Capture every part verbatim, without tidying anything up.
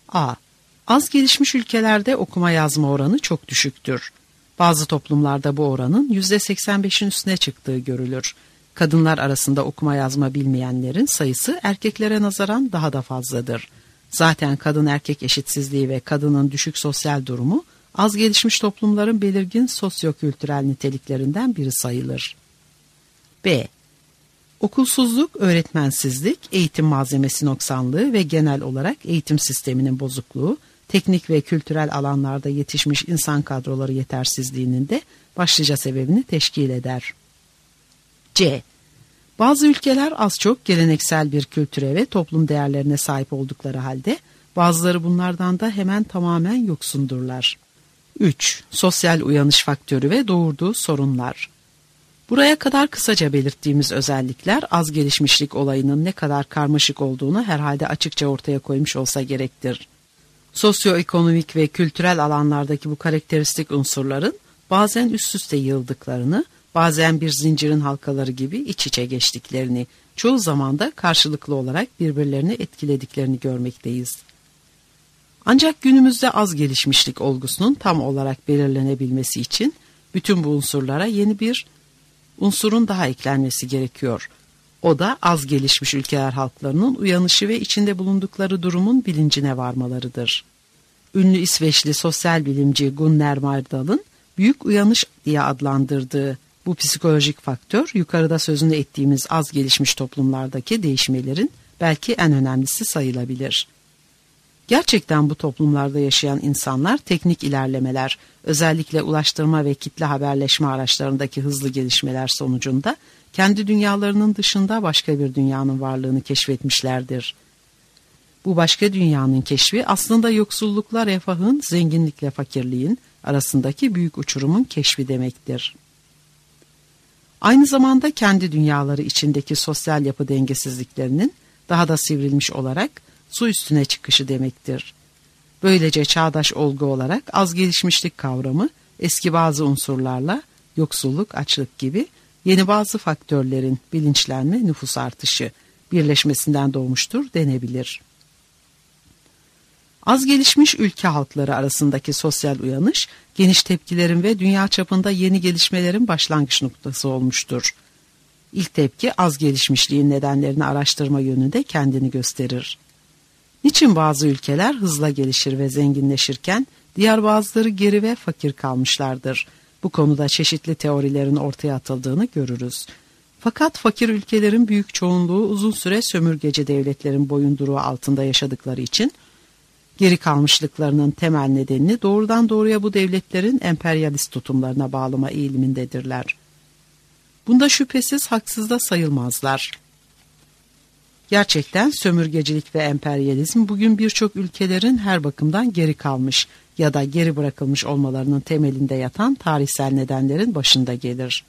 A. Az gelişmiş ülkelerde okuma yazma oranı çok düşüktür. Bazı toplumlarda bu oranın yüzde seksen beşin üstüne çıktığı görülür. Kadınlar arasında okuma yazma bilmeyenlerin sayısı erkeklere nazaran daha da fazladır. Zaten kadın erkek eşitsizliği ve kadının düşük sosyal durumu az gelişmiş toplumların belirgin sosyokültürel niteliklerinden biri sayılır. B. Okulsuzluk, öğretmensizlik, eğitim malzemesi noksanlığı ve genel olarak eğitim sisteminin bozukluğu, teknik ve kültürel alanlarda yetişmiş insan kadroları yetersizliğinin de başlıca sebebini teşkil eder. C. Bazı ülkeler az çok geleneksel bir kültüre ve toplum değerlerine sahip oldukları halde bazıları bunlardan da hemen tamamen yoksundurlar. üç. Sosyal uyanış faktörü ve doğurduğu sorunlar. Buraya kadar kısaca belirttiğimiz özellikler az gelişmişlik olayının ne kadar karmaşık olduğunu herhalde açıkça ortaya koymuş olsa gerektir. Sosyoekonomik ve kültürel alanlardaki bu karakteristik unsurların bazen üst üste yığıldıklarını, bazen bir zincirin halkaları gibi iç içe geçtiklerini, çoğu zaman da karşılıklı olarak birbirlerini etkilediklerini görmekteyiz. Ancak günümüzde az gelişmişlik olgusunun tam olarak belirlenebilmesi için bütün bu unsurlara yeni bir unsurun daha eklenmesi gerekiyor. O da az gelişmiş ülkeler halklarının uyanışı ve içinde bulundukları durumun bilincine varmalarıdır. Ünlü İsveçli sosyal bilimci Gunnar Myrdal'ın büyük uyanış diye adlandırdığı bu psikolojik faktör yukarıda sözünü ettiğimiz az gelişmiş toplumlardaki değişmelerin belki en önemlisi sayılabilir. Gerçekten bu toplumlarda yaşayan insanlar teknik ilerlemeler, özellikle ulaştırma ve kitle haberleşme araçlarındaki hızlı gelişmeler sonucunda kendi dünyalarının dışında başka bir dünyanın varlığını keşfetmişlerdir. Bu başka dünyanın keşfi aslında yoksullukla refahın, zenginlikle fakirliğin arasındaki büyük uçurumun keşfi demektir. Aynı zamanda kendi dünyaları içindeki sosyal yapı dengesizliklerinin daha da sivrilmiş olarak su üstüne çıkışı demektir. Böylece çağdaş olgu olarak az gelişmişlik kavramı eski bazı unsurlarla yoksulluk, açlık gibi yeni bazı faktörlerin bilinçlenme, nüfus artışı birleşmesinden doğmuştur denebilir. Az gelişmiş ülke halkları arasındaki sosyal uyanış, geniş tepkilerin ve dünya çapında yeni gelişmelerin başlangıç noktası olmuştur. İlk tepki az gelişmişliğin nedenlerini araştırma yönünde kendini gösterir. Niçin bazı ülkeler hızla gelişir ve zenginleşirken diğer bazıları geri ve fakir kalmışlardır? Bu konuda çeşitli teorilerin ortaya atıldığını görürüz. Fakat fakir ülkelerin büyük çoğunluğu uzun süre sömürgeci devletlerin boyunduruğu altında yaşadıkları için geri kalmışlıklarının temel nedenini doğrudan doğruya bu devletlerin emperyalist tutumlarına bağlama eğilimindedirler. Bunda şüphesiz haksız da sayılmazlar. Gerçekten sömürgecilik ve emperyalizm bugün birçok ülkelerin her bakımdan geri kalmış ya da geri bırakılmış olmalarının temelinde yatan tarihsel nedenlerin başında gelir.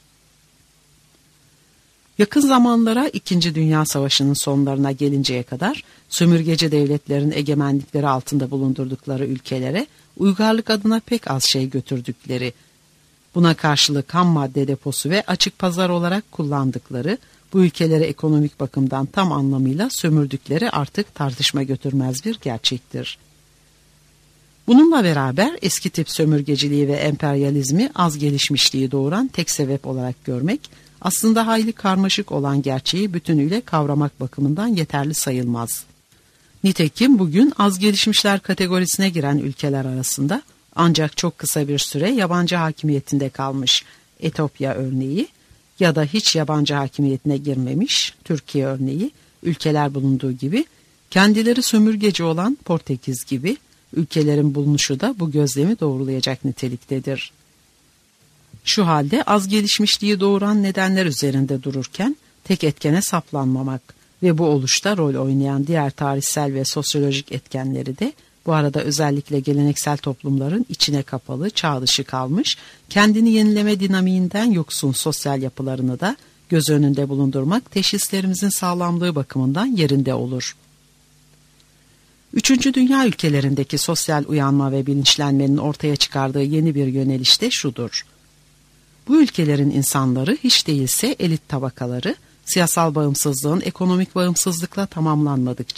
Yakın zamanlara İkinci Dünya Savaşı'nın sonlarına gelinceye kadar sömürgeci devletlerin egemenlikleri altında bulundurdukları ülkelere uygarlık adına pek az şey götürdükleri, buna karşılık ham madde deposu ve açık pazar olarak kullandıkları, bu ülkelere ekonomik bakımdan tam anlamıyla sömürdükleri artık tartışma götürmez bir gerçektir. Bununla beraber eski tip sömürgeciliği ve emperyalizmi az gelişmişliği doğuran tek sebep olarak görmek, aslında hayli karmaşık olan gerçeği bütünüyle kavramak bakımından yeterli sayılmaz. Nitekim bugün az gelişmişler kategorisine giren ülkeler arasında ancak çok kısa bir süre yabancı hakimiyetinde kalmış Etiyopya örneği ya da hiç yabancı hakimiyetine girmemiş Türkiye örneği ülkeler bulunduğu gibi kendileri sömürgeci olan Portekiz gibi ülkelerin bulunuşu da bu gözlemi doğrulayacak niteliktedir. Şu halde az gelişmişliği doğuran nedenler üzerinde dururken tek etkene saplanmamak ve bu oluşta rol oynayan diğer tarihsel ve sosyolojik etkenleri de bu arada özellikle geleneksel toplumların içine kapalı, çağ dışı kalmış, kendini yenileme dinamiğinden yoksun sosyal yapılarını da göz önünde bulundurmak teşhislerimizin sağlamlığı bakımından yerinde olur. Üçüncü dünya ülkelerindeki sosyal uyanma ve bilinçlenmenin ortaya çıkardığı yeni bir yöneliş de şudur. Bu ülkelerin insanları hiç değilse elit tabakaları, siyasal bağımsızlığın ekonomik bağımsızlıkla tamamlanmadıkça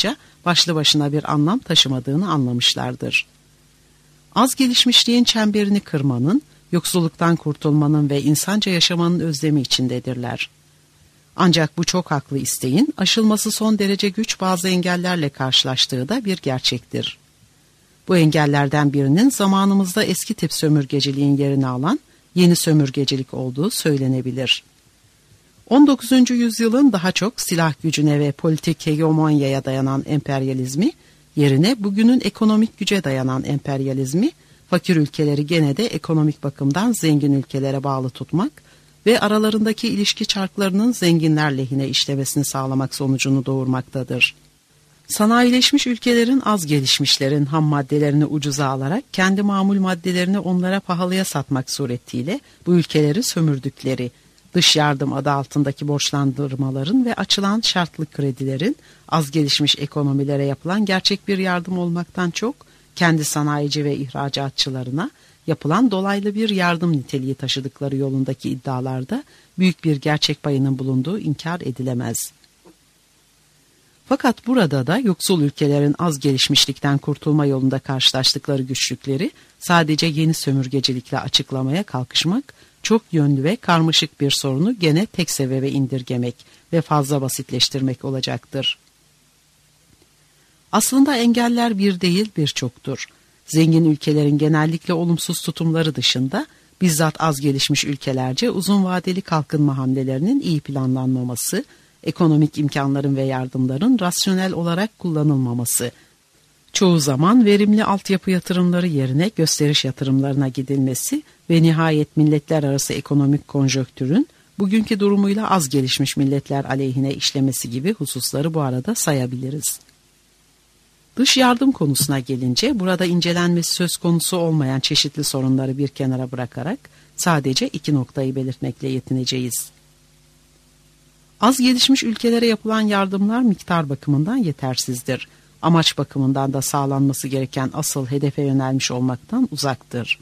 başlı başına bir anlam taşımadığını anlamışlardır. Az gelişmişliğin çemberini kırmanın, yoksulluktan kurtulmanın ve insanca yaşamanın özlemi içindedirler. Ancak bu çok haklı isteğin aşılması son derece güç bazı engellerle karşılaştığı da bir gerçektir. Bu engellerden birinin zamanımızda eski tip sömürgeciliğin yerini alan yeni sömürgecilik olduğu söylenebilir. on dokuzuncu yüzyılın daha çok silah gücüne ve politik hegemonyaya dayanan emperyalizmi yerine bugünün ekonomik güce dayanan emperyalizmi, fakir ülkeleri gene de ekonomik bakımdan zengin ülkelere bağlı tutmak ve aralarındaki ilişki çarklarının zenginler lehine işlemesini sağlamak sonucunu doğurmaktadır. Sanayileşmiş ülkelerin az gelişmişlerin ham maddelerini ucuza alarak kendi mamul maddelerini onlara pahalıya satmak suretiyle bu ülkeleri sömürdükleri, dış yardım adı altındaki borçlandırmaların ve açılan şartlı kredilerin az gelişmiş ekonomilere yapılan gerçek bir yardım olmaktan çok kendi sanayici ve ihracatçılarına yapılan dolaylı bir yardım niteliği taşıdıkları yolundaki iddialarda büyük bir gerçek payının bulunduğu inkar edilemez. Fakat burada da yoksul ülkelerin az gelişmişlikten kurtulma yolunda karşılaştıkları güçlükleri sadece yeni sömürgecilikle açıklamaya kalkışmak, çok yönlü ve karmaşık bir sorunu gene tek sebebe indirgemek ve fazla basitleştirmek olacaktır. Aslında engeller bir değil birçoktur. Zengin ülkelerin genellikle olumsuz tutumları dışında bizzat az gelişmiş ülkelerce uzun vadeli kalkınma hamlelerinin iyi planlanmaması, ekonomik imkanların ve yardımların rasyonel olarak kullanılmaması, çoğu zaman verimli altyapı yatırımları yerine gösteriş yatırımlarına gidilmesi ve nihayet milletler arası ekonomik konjonktürün bugünkü durumuyla az gelişmiş milletler aleyhine işlemesi gibi hususları bu arada sayabiliriz. Dış yardım konusuna gelince burada incelenmesi söz konusu olmayan çeşitli sorunları bir kenara bırakarak sadece iki noktayı belirtmekle yetineceğiz. Az gelişmiş ülkelere yapılan yardımlar miktar bakımından yetersizdir. Amaç bakımından da sağlanması gereken asıl hedefe yönelmiş olmaktan uzaktır.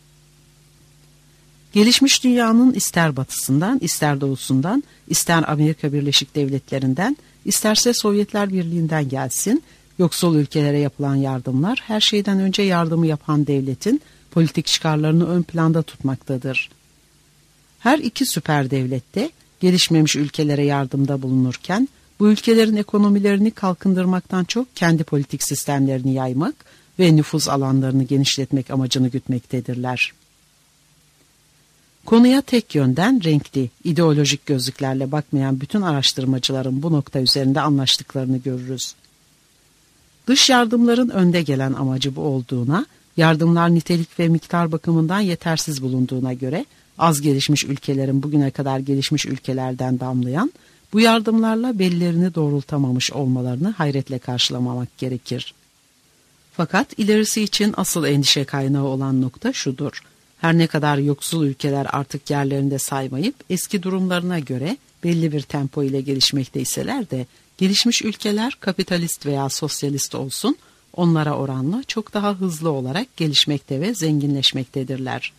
Gelişmiş dünyanın ister batısından, ister doğusundan, ister Amerika Birleşik Devletleri'nden, isterse Sovyetler Birliği'nden gelsin, yoksul ülkelere yapılan yardımlar her şeyden önce yardımı yapan devletin politik çıkarlarını ön planda tutmaktadır. Her iki süper devlette gelişmemiş ülkelere yardımda bulunurken, bu ülkelerin ekonomilerini kalkındırmaktan çok kendi politik sistemlerini yaymak ve nüfuz alanlarını genişletmek amacını gütmektedirler. Konuya tek yönden renkli, ideolojik gözlüklerle bakmayan bütün araştırmacıların bu nokta üzerinde anlaştıklarını görürüz. Dış yardımların önde gelen amacı bu olduğuna, yardımlar nitelik ve miktar bakımından yetersiz bulunduğuna göre, az gelişmiş ülkelerin bugüne kadar gelişmiş ülkelerden damlayan, bu yardımlarla bellerini doğrultamamış olmalarını hayretle karşılamamak gerekir. Fakat ilerisi için asıl endişe kaynağı olan nokta şudur. Her ne kadar yoksul ülkeler artık yerlerinde saymayıp eski durumlarına göre belli bir tempo ile gelişmekteyseler de, gelişmiş ülkeler kapitalist veya sosyalist olsun, onlara oranla çok daha hızlı olarak gelişmekte ve zenginleşmektedirler.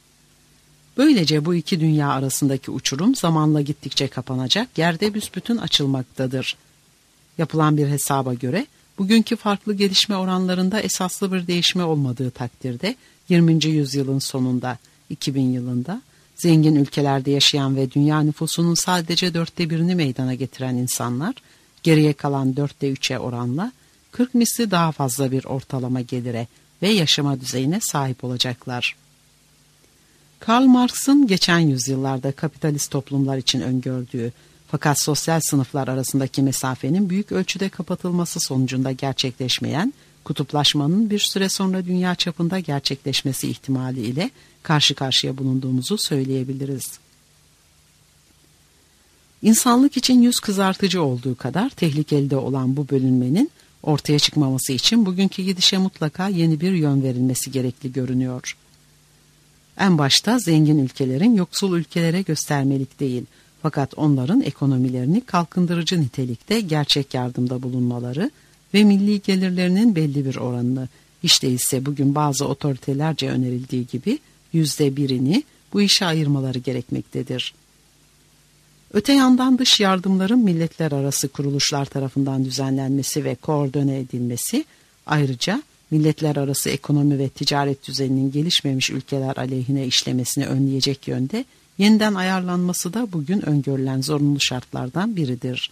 Böylece bu iki dünya arasındaki uçurum zamanla gittikçe kapanacak, yerde büsbütün açılmaktadır. Yapılan bir hesaba göre bugünkü farklı gelişme oranlarında esaslı bir değişme olmadığı takdirde yirminci yüzyılın sonunda iki bin yılında zengin ülkelerde yaşayan ve dünya nüfusunun sadece dörtte birini meydana getiren insanlar geriye kalan dörtte üçe oranla kırk misli daha fazla bir ortalama gelire ve yaşama düzeyine sahip olacaklar. Karl Marx'ın geçen yüzyıllarda kapitalist toplumlar için öngördüğü fakat sosyal sınıflar arasındaki mesafenin büyük ölçüde kapatılması sonucunda gerçekleşmeyen kutuplaşmanın bir süre sonra dünya çapında gerçekleşmesi ihtimali ile karşı karşıya bulunduğumuzu söyleyebiliriz. İnsanlık için yüz kızartıcı olduğu kadar tehlikeli de olan bu bölünmenin ortaya çıkmaması için bugünkü gidişe mutlaka yeni bir yön verilmesi gerekli görünüyor. En başta zengin ülkelerin yoksul ülkelere göstermelik değil, fakat onların ekonomilerini kalkındırıcı nitelikte gerçek yardımda bulunmaları ve milli gelirlerinin belli bir oranını, hiç değilse bugün bazı otoritelerce önerildiği gibi yüzde birini bu işe ayırmaları gerekmektedir. Öte yandan dış yardımların milletler arası kuruluşlar tarafından düzenlenmesi ve koordine edilmesi, ayrıca milletler arası ekonomi ve ticaret düzeninin gelişmemiş ülkeler aleyhine işlemesini önleyecek yönde yeniden ayarlanması da bugün öngörülen zorunlu şartlardan biridir.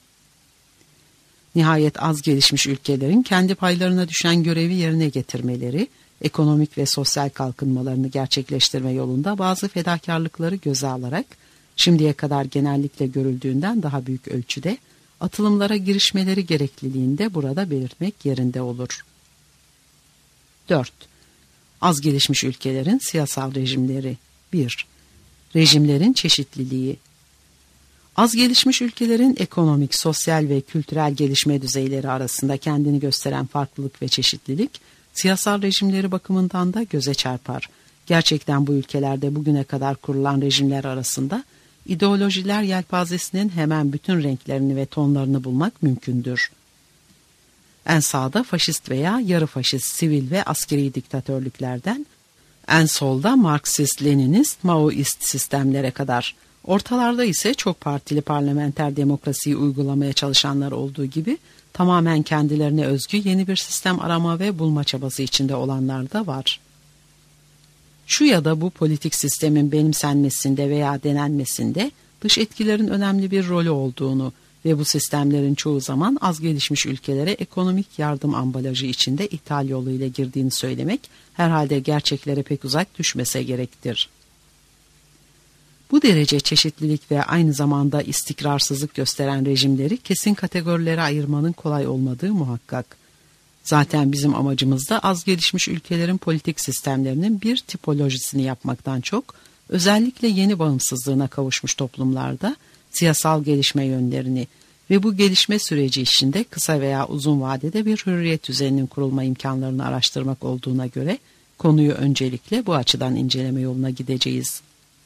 Nihayet az gelişmiş ülkelerin kendi paylarına düşen görevi yerine getirmeleri, ekonomik ve sosyal kalkınmalarını gerçekleştirme yolunda bazı fedakarlıkları göze alarak, şimdiye kadar genellikle görüldüğünden daha büyük ölçüde atılımlara girişmeleri gerekliliğini de burada belirtmek yerinde olur. dört. Az gelişmiş ülkelerin siyasal rejimleri. bir. Rejimlerin çeşitliliği. Az gelişmiş ülkelerin ekonomik, sosyal ve kültürel gelişme düzeyleri arasında kendini gösteren farklılık ve çeşitlilik, siyasal rejimleri bakımından da göze çarpar. Gerçekten bu ülkelerde bugüne kadar kurulan rejimler arasında ideolojiler yelpazesinin hemen bütün renklerini ve tonlarını bulmak mümkündür. En sağda faşist veya yarı faşist sivil ve askeri diktatörlüklerden, en solda Marksist-Leninist, Maoist sistemlere kadar, ortalarda ise çok partili parlamenter demokrasiyi uygulamaya çalışanlar olduğu gibi tamamen kendilerine özgü yeni bir sistem arama ve bulma çabası içinde olanlar da var. Şu ya da bu politik sistemin benimsenmesinde veya denenmesinde dış etkilerin önemli bir rolü olduğunu ve bu sistemlerin çoğu zaman az gelişmiş ülkelere ekonomik yardım ambalajı içinde ithal yoluyla girdiğini söylemek herhalde gerçeklere pek uzak düşmese gerektir. Bu derece çeşitlilik ve aynı zamanda istikrarsızlık gösteren rejimleri kesin kategorilere ayırmanın kolay olmadığı muhakkak. Zaten bizim amacımız da az gelişmiş ülkelerin politik sistemlerinin bir tipolojisini yapmaktan çok, özellikle yeni bağımsızlığına kavuşmuş toplumlarda siyasal gelişme yönlerini ve bu gelişme süreci içinde kısa veya uzun vadede bir hürriyet düzeninin kurulma imkanlarını araştırmak olduğuna göre konuyu öncelikle bu açıdan inceleme yoluna gideceğiz.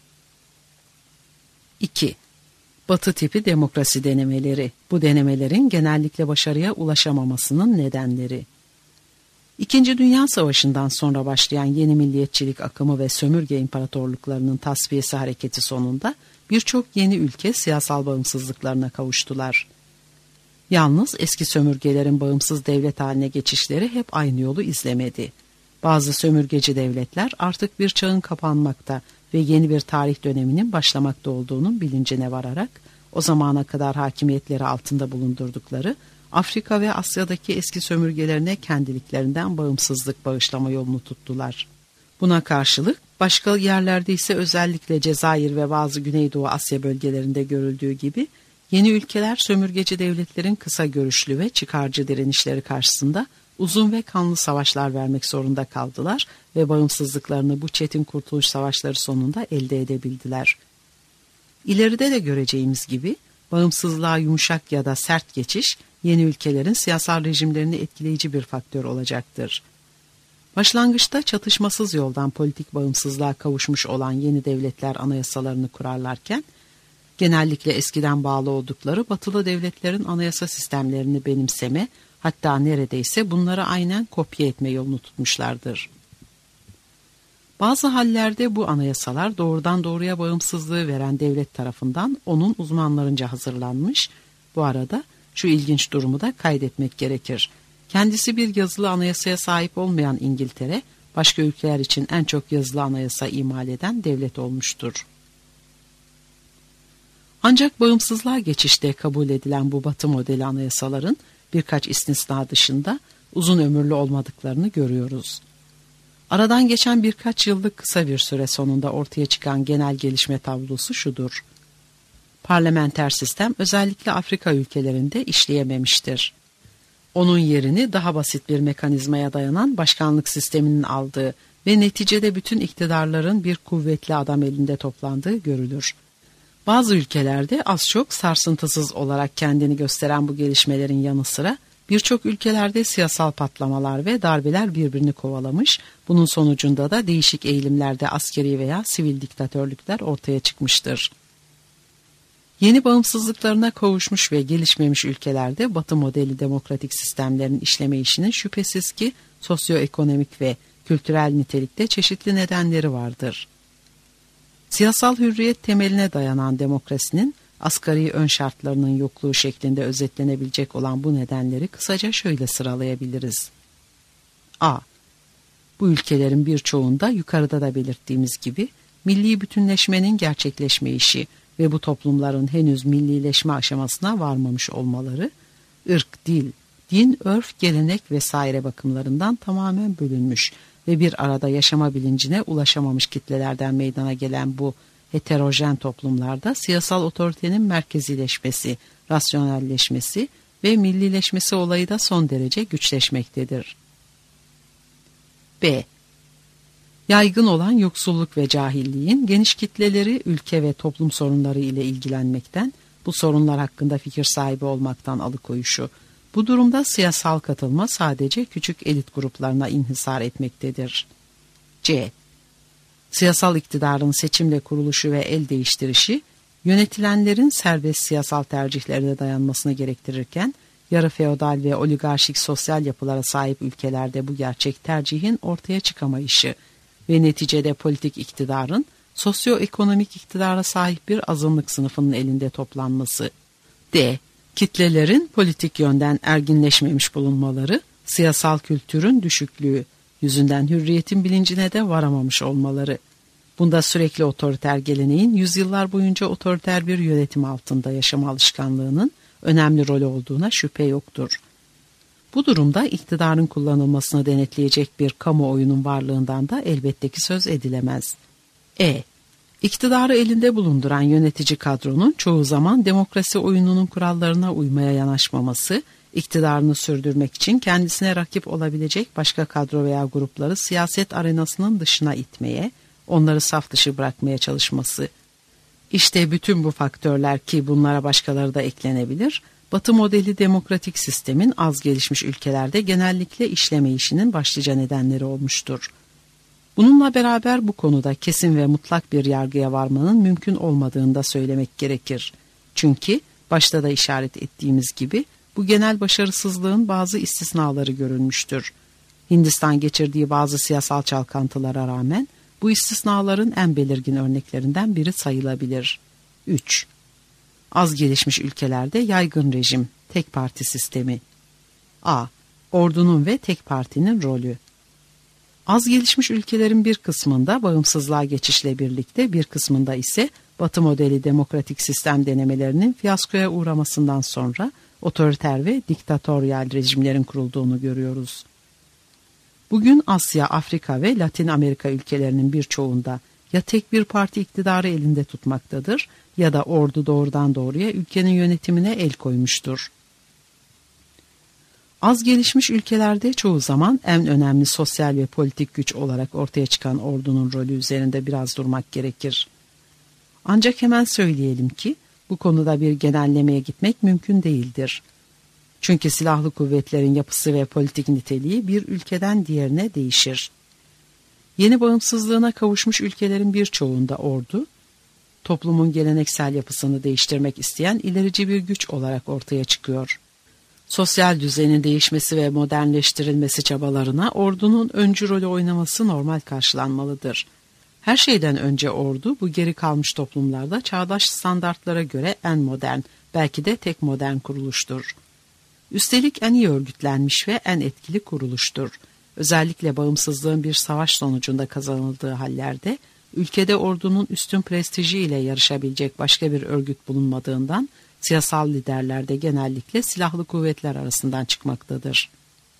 iki. Batı tipi demokrasi denemeleri. Bu denemelerin genellikle başarıya ulaşamamasının nedenleri. İkinci Dünya Savaşı'ndan sonra başlayan yeni milliyetçilik akımı ve sömürge imparatorluklarının tasfiyesi hareketi sonunda birçok yeni ülke siyasal bağımsızlıklarına kavuştular. Yalnız eski sömürgelerin bağımsız devlet haline geçişleri hep aynı yolu izlemedi. Bazı sömürgeci devletler artık bir çağın kapanmakta ve yeni bir tarih döneminin başlamakta olduğunun bilincine vararak o zamana kadar hakimiyetleri altında bulundurdukları Afrika ve Asya'daki eski sömürgelerine kendiliklerinden bağımsızlık bağışlama yolunu tuttular. Buna karşılık başka yerlerde ise özellikle Cezayir ve bazı Güneydoğu Asya bölgelerinde görüldüğü gibi yeni ülkeler sömürgeci devletlerin kısa görüşlü ve çıkarcı direnişleri karşısında uzun ve kanlı savaşlar vermek zorunda kaldılar ve bağımsızlıklarını bu çetin kurtuluş savaşları sonunda elde edebildiler. İleride de göreceğimiz gibi bağımsızlığa yumuşak ya da sert geçiş yeni ülkelerin siyasal rejimlerini etkileyici bir faktör olacaktır. Başlangıçta çatışmasız yoldan politik bağımsızlığa kavuşmuş olan yeni devletler anayasalarını kurarlarken, genellikle eskiden bağlı oldukları batılı devletlerin anayasa sistemlerini benimseme, hatta neredeyse bunları aynen kopya etme yolunu tutmuşlardır. Bazı hallerde bu anayasalar doğrudan doğruya bağımsızlığı veren devlet tarafından onun uzmanlarınca hazırlanmış. Bu arada şu ilginç durumu da kaydetmek gerekir. Kendisi bir yazılı anayasaya sahip olmayan İngiltere, başka ülkeler için en çok yazılı anayasa imal eden devlet olmuştur. Ancak bağımsızlığa geçişte kabul edilen bu Batı modeli anayasaların birkaç istisna dışında uzun ömürlü olmadıklarını görüyoruz. Aradan geçen birkaç yıllık kısa bir süre sonunda ortaya çıkan genel gelişme tablosu şudur. Parlamenter sistem özellikle Afrika ülkelerinde işleyememiştir. Onun yerini daha basit bir mekanizmaya dayanan başkanlık sisteminin aldığı ve neticede bütün iktidarların bir kuvvetli adam elinde toplandığı görülür. Bazı ülkelerde az çok sarsıntısız olarak kendini gösteren bu gelişmelerin yanı sıra birçok ülkelerde siyasal patlamalar ve darbeler birbirini kovalamış, bunun sonucunda da değişik eğilimlerde askeri veya sivil diktatörlükler ortaya çıkmıştır. Yeni bağımsızlıklarına kavuşmuş ve gelişmemiş ülkelerde Batı modeli demokratik sistemlerin işlemeyişinin şüphesiz ki sosyoekonomik ve kültürel nitelikte çeşitli nedenleri vardır. Siyasal hürriyet temeline dayanan demokrasinin Asgari ön şartlarının yokluğu şeklinde özetlenebilecek olan bu nedenleri kısaca şöyle sıralayabiliriz. A. Bu ülkelerin birçoğunda yukarıda da belirttiğimiz gibi milli bütünleşmenin gerçekleşmeyişi ve bu toplumların henüz millileşme aşamasına varmamış olmaları, ırk, dil, din, örf, gelenek vesaire bakımlarından tamamen bölünmüş ve bir arada yaşama bilincine ulaşamamış kitlelerden meydana gelen bu heterojen toplumlarda siyasal otoritenin merkezileşmesi, rasyonelleşmesi ve millileşmesi olayı da son derece güçleşmektedir. B. Yaygın olan yoksulluk ve cahilliğin geniş kitleleri ülke ve toplum sorunları ile ilgilenmekten, bu sorunlar hakkında fikir sahibi olmaktan alıkoyuşu. Bu durumda siyasal katılma sadece küçük elit gruplarına inhisar etmektedir. C. Siyasal iktidarın seçimle kuruluşu ve el değiştirişi, yönetilenlerin serbest siyasal tercihlerine dayanmasını gerektirirken, yarı feodal ve oligarşik sosyal yapılara sahip ülkelerde bu gerçek tercihin ortaya çıkamayışı ve neticede politik iktidarın sosyoekonomik iktidara sahip bir azınlık sınıfının elinde toplanması. D. Kitlelerin politik yönden erginleşmemiş bulunmaları, siyasal kültürün düşüklüğü yüzünden hürriyetin bilincine de varamamış olmaları. Bunda sürekli otoriter geleneğin yüzyıllar boyunca otoriter bir yönetim altında yaşama alışkanlığının önemli rol olduğuna şüphe yoktur. Bu durumda iktidarın kullanılmasını denetleyecek bir kamuoyunun varlığından da elbette ki söz edilemez. E. İktidarı elinde bulunduran yönetici kadronun çoğu zaman demokrasi oyununun kurallarına uymaya yanaşmaması, iktidarını sürdürmek için kendisine rakip olabilecek başka kadro veya grupları siyaset arenasının dışına itmeye, onları saf dışı bırakmaya çalışması. İşte bütün bu faktörler, ki bunlara başkaları da eklenebilir, Batı modeli demokratik sistemin az gelişmiş ülkelerde genellikle işlemeyişinin başlıca nedenleri olmuştur. Bununla beraber bu konuda kesin ve mutlak bir yargıya varmanın mümkün olmadığını da söylemek gerekir. Çünkü başta da işaret ettiğimiz gibi bu genel başarısızlığın bazı istisnaları görülmüştür. Hindistan geçirdiği bazı siyasal çalkantılara rağmen bu istisnaların en belirgin örneklerinden biri sayılabilir. üç. Az gelişmiş ülkelerde yaygın rejim, tek parti sistemi. A. Ordunun ve tek partinin rolü. Az gelişmiş ülkelerin bir kısmında bağımsızlığa geçişle birlikte bir kısmında ise Batı modeli demokratik sistem denemelerinin fiyaskoya uğramasından sonra otoriter ve diktatöryal rejimlerin kurulduğunu görüyoruz. Bugün Asya, Afrika ve Latin Amerika ülkelerinin birçoğunda ya tek bir parti iktidarı elinde tutmaktadır ya da ordu doğrudan doğruya ülkenin yönetimine el koymuştur. Az gelişmiş ülkelerde çoğu zaman en önemli sosyal ve politik güç olarak ortaya çıkan ordunun rolü üzerinde biraz durmak gerekir. Ancak hemen söyleyelim ki bu konuda bir genellemeye gitmek mümkün değildir. Çünkü silahlı kuvvetlerin yapısı ve politik niteliği bir ülkeden diğerine değişir. Yeni bağımsızlığına kavuşmuş ülkelerin birçoğunda ordu, toplumun geleneksel yapısını değiştirmek isteyen ilerici bir güç olarak ortaya çıkıyor. Sosyal düzenin değişmesi ve modernleştirilmesi çabalarına ordunun öncü rolü oynaması normal karşılanmalıdır. Her şeyden önce ordu bu geri kalmış toplumlarda çağdaş standartlara göre en modern, belki de tek modern kuruluştur. Üstelik en iyi örgütlenmiş ve en etkili kuruluştur. Özellikle bağımsızlığın bir savaş sonucunda kazanıldığı hallerde, ülkede ordunun üstün prestiji ile yarışabilecek başka bir örgüt bulunmadığından, siyasal liderler de genellikle silahlı kuvvetler arasından çıkmaktadır.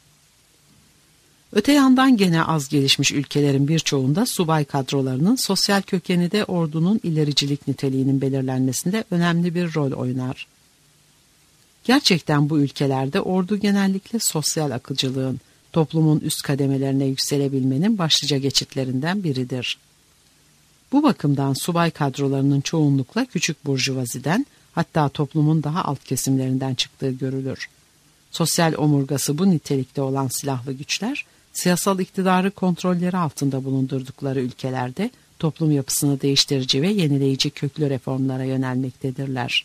Öte yandan gene az gelişmiş ülkelerin birçoğunda subay kadrolarının sosyal kökeni de ordunun ilericilik niteliğinin belirlenmesinde önemli bir rol oynar. Gerçekten bu ülkelerde ordu genellikle sosyal akılcılığın, toplumun üst kademelerine yükselebilmenin başlıca geçitlerinden biridir. Bu bakımdan subay kadrolarının çoğunlukla küçük burjuvaziden, hatta toplumun daha alt kesimlerinden çıktığı görülür. Sosyal omurgası bu nitelikte olan silahlı güçler, siyasal iktidarı kontrolleri altında bulundurdukları ülkelerde toplum yapısını değiştirici ve yenileyici köklü reformlara yönelmektedirler.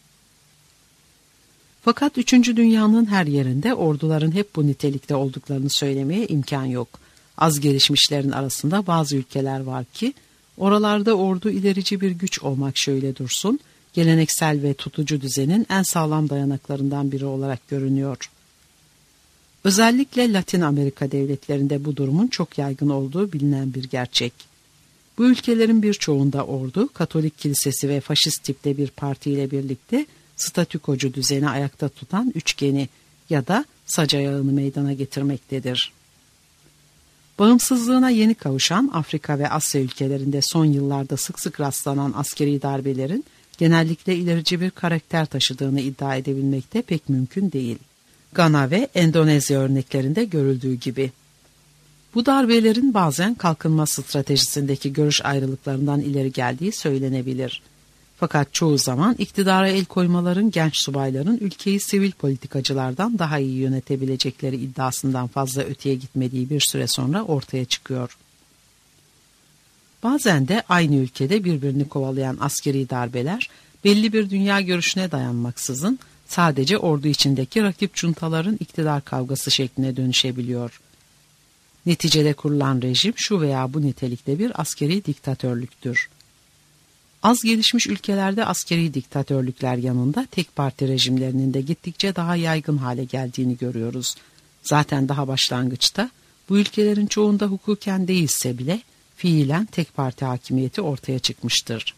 Fakat üçüncü dünyanın her yerinde orduların hep bu nitelikte olduklarını söylemeye imkan yok. Az gelişmişlerin arasında bazı ülkeler var ki, oralarda ordu ilerici bir güç olmak şöyle dursun, geleneksel ve tutucu düzenin en sağlam dayanaklarından biri olarak görünüyor. Özellikle Latin Amerika devletlerinde bu durumun çok yaygın olduğu bilinen bir gerçek. Bu ülkelerin birçoğunda ordu, Katolik kilisesi ve faşist tipte bir partiyle birlikte statükocu düzeni ayakta tutan üçgeni ya da sac ayağını meydana getirmektedir. Bağımsızlığına yeni kavuşan Afrika ve Asya ülkelerinde son yıllarda sık sık rastlanan askeri darbelerin genellikle ilerici bir karakter taşıdığını iddia edebilmek de pek mümkün değil. Gana ve Endonezya örneklerinde görüldüğü gibi. Bu darbelerin bazen kalkınma stratejisindeki görüş ayrılıklarından ileri geldiği söylenebilir. Fakat çoğu zaman iktidara el koymaların genç subayların ülkeyi sivil politikacılardan daha iyi yönetebilecekleri iddiasından fazla öteye gitmediği bir süre sonra ortaya çıkıyor. Bazen de aynı ülkede birbirini kovalayan askeri darbeler belli bir dünya görüşüne dayanmaksızın sadece ordu içindeki rakip cuntaların iktidar kavgası şekline dönüşebiliyor. Neticede kurulan rejim şu veya bu nitelikte bir askeri diktatörlüktür. Az gelişmiş ülkelerde askeri diktatörlükler yanında tek parti rejimlerinin de gittikçe daha yaygın hale geldiğini görüyoruz. Zaten daha başlangıçta bu ülkelerin çoğunda hukuken değilse bile fiilen tek parti hakimiyeti ortaya çıkmıştır.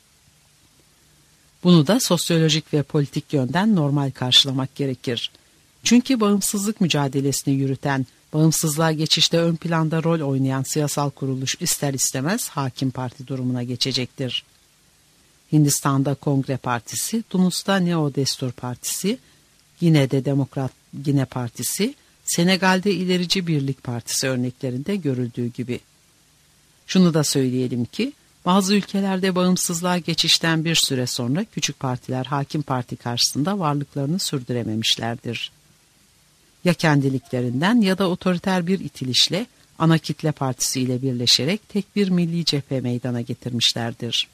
Bunu da sosyolojik ve politik yönden normal karşılamak gerekir. Çünkü bağımsızlık mücadelesini yürüten, bağımsızlığa geçişte ön planda rol oynayan siyasal kuruluş ister istemez hakim parti durumuna geçecektir. Hindistan'da Kongre Partisi, Tunus'ta Neo Destur Partisi, Gine'de Demokrat Gine Partisi, Senegal'de İlerici Birlik Partisi örneklerinde görüldüğü gibi. Şunu da söyleyelim ki, bazı ülkelerde bağımsızlığa geçişten bir süre sonra küçük partiler hakim parti karşısında varlıklarını sürdürememişlerdir. Ya kendiliklerinden ya da otoriter bir itilişle ana kitle partisi ile birleşerek tek bir milli cephe meydana getirmişlerdir.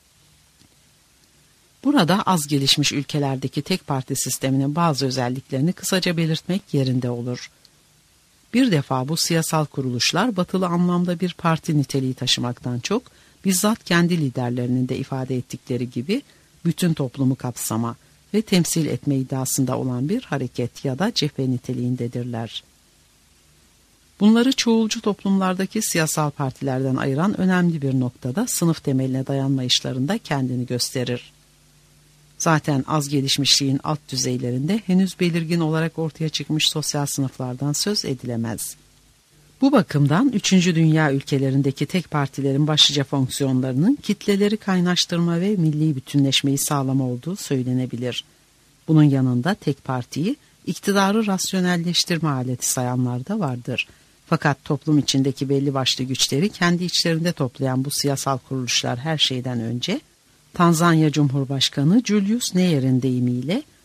Burada az gelişmiş ülkelerdeki tek parti sisteminin bazı özelliklerini kısaca belirtmek yerinde olur. Bir defa bu siyasal kuruluşlar batılı anlamda bir parti niteliği taşımaktan çok, bizzat kendi liderlerinin de ifade ettikleri gibi bütün toplumu kapsama ve temsil etme iddiasında olan bir hareket ya da cephe niteliğindedirler. Bunları çoğulcu toplumlardaki siyasal partilerden ayıran önemli bir noktada sınıf temeline dayanmayışlarında kendini gösterir. Zaten az gelişmişliğin alt düzeylerinde henüz belirgin olarak ortaya çıkmış sosyal sınıflardan söz edilemez. Bu bakımdan üçüncü dünya ülkelerindeki tek partilerin başlıca fonksiyonlarının kitleleri kaynaştırma ve milli bütünleşmeyi sağlama olduğu söylenebilir. Bunun yanında tek partiyi iktidarı rasyonelleştirme aleti sayanlar da vardır. Fakat toplum içindeki belli başlı güçleri kendi içlerinde toplayan bu siyasal kuruluşlar her şeyden önce Tanzanya Cumhurbaşkanı Julius Nyer'in deyimiyle